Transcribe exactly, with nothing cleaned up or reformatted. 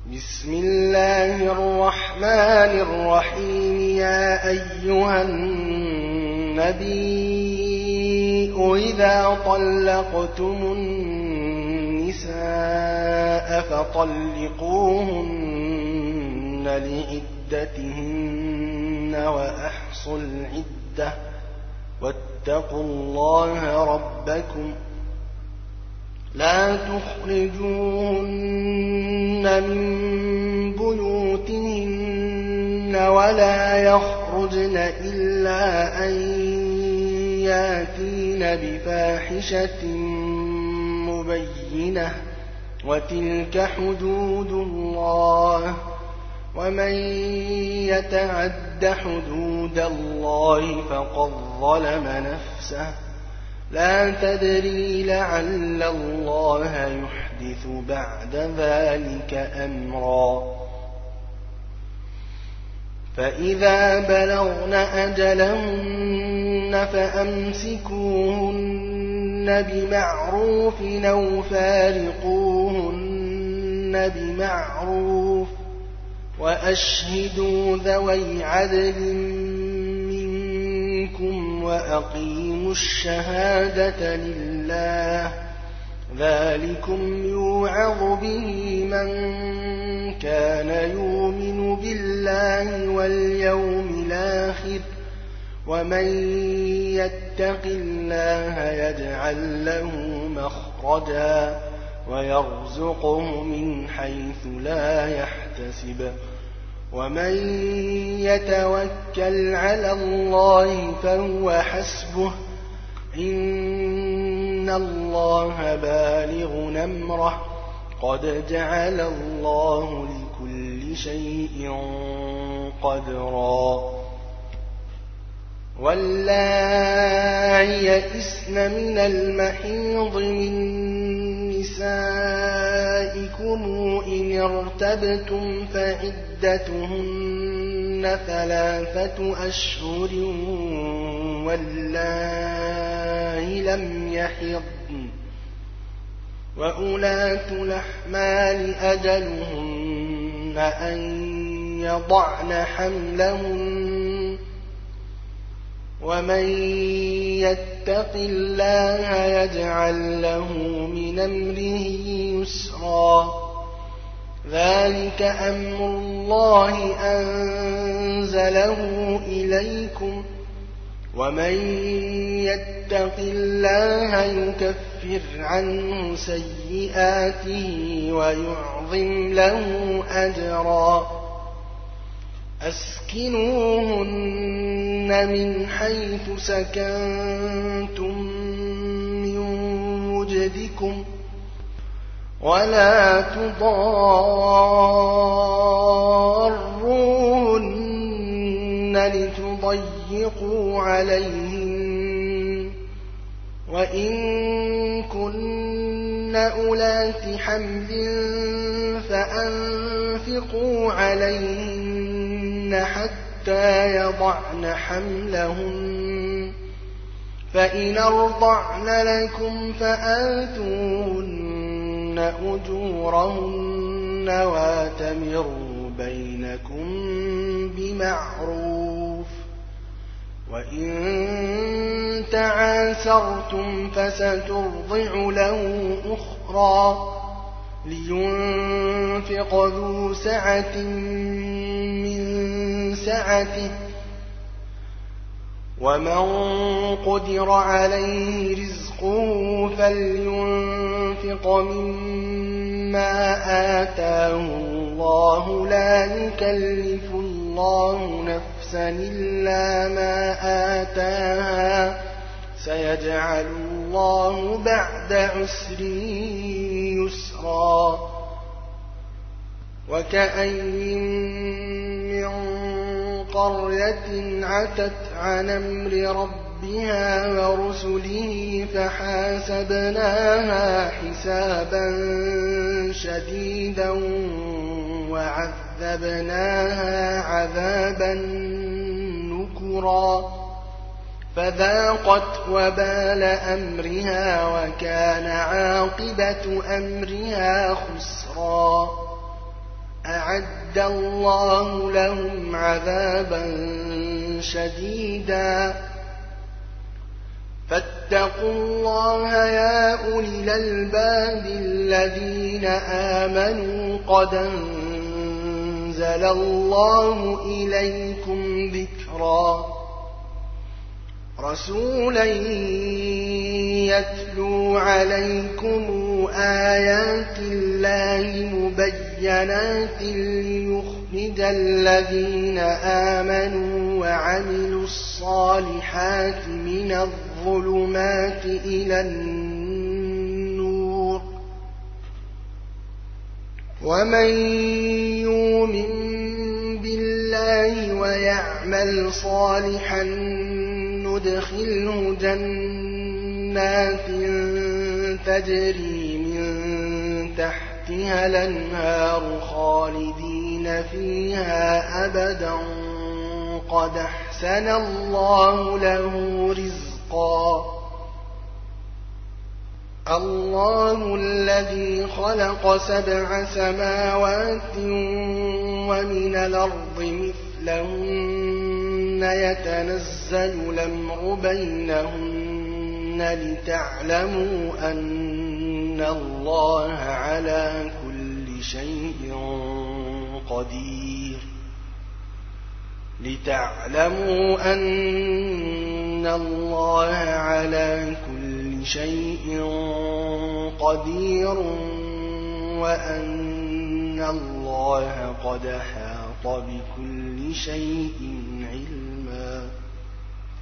بسم الله الرحمن الرحيم. يا أيها النبي إذا طلقتم النساء فطلقوهن لعدتهن وأحصوا العدة واتقوا الله ربكم لا تخرجوهن من بيوتهن ولا يخرجن إلا أن ياتين بفاحشة مبينة وتلك حدود الله ومن يتعد حدود الله فقد ظلم نفسه لا تدري لعل الله يحدث بعد ذلك أمرا. فإذا بلغن أجلهن فأمسكوهن بمعروف أو فارقوهن بمعروف وأشهدوا ذوي عدل منكم وأقيموا الشهادة لله ذلكم يوعظ به من كان يؤمن بالله واليوم الآخر ومن يتق الله يجعل له مخرجا ويرزقه من حيث لا يحتسب ومن يتوكل على الله فهو حسبه إن الله بالغ أمره قد جعل الله لكل شيء قدرا. واللائي يئسن من المحيض من نسائكم إن ارتبتم فعدتهن ثلاثة أشهر واللائي لم يحضن وأولاة الأحمال أجلهن أن يضعن حملهن ومن يتق الله يجعل له من أمره يسرا ذلك أمر الله أنزله إليكم ومن يتق الله يكفر عنه سيئاته ويعظم له أجرا. أسكنوهن من حيث سكنتم من وجدكم ولا تضاروهن لتضيقوا عليهن وإن كن أولات حمل فأنفقوا عليهن حتى يضعن حملهن فإن أرضعن لكم فآتوهن أجورهن واتمروا بينكم بمعروف وإن تعاسرتم فسترضع له أخرى لينفق ذو سعة من سعته ومن قدر عليه رزقه فلينفق مما آتاه الله لا يكلف الله نفسا إلا ما آتاها سيجعل الله بعد عسر يسرا. وكأين من قرية عتت عن أمر ربها ورسله فحاسبناها حسابا شديدا وعذبناها عذابا نكرا فذاقت وبال أمرها وكان عاقبة أمرها خسرا. أعد الله لهم عذابا شديدا فاتقوا الله يا أولي الألباب الذين آمنوا قد أنزل الله إليكم ذكرا رسولا يتلو عليكم آيات الله مبينات ليخرج الذين آمنوا وعملوا الصالحات من الظلمات إلى النور ومن يؤمن بالله ويعمل صالحا ندخله جنات تجري من تحتها الأنهار خالدين فيها أبدا قد أحسن الله له رزقا الله الذي خلق سبع سماوات ومن الأرض مثلهن يتنزل الأمر بينهن لتعلموا أن الله على كل شيء قدير لتعلموا أن الله على كل شيء قدير وأن الله قد أحاط بكل شيء علما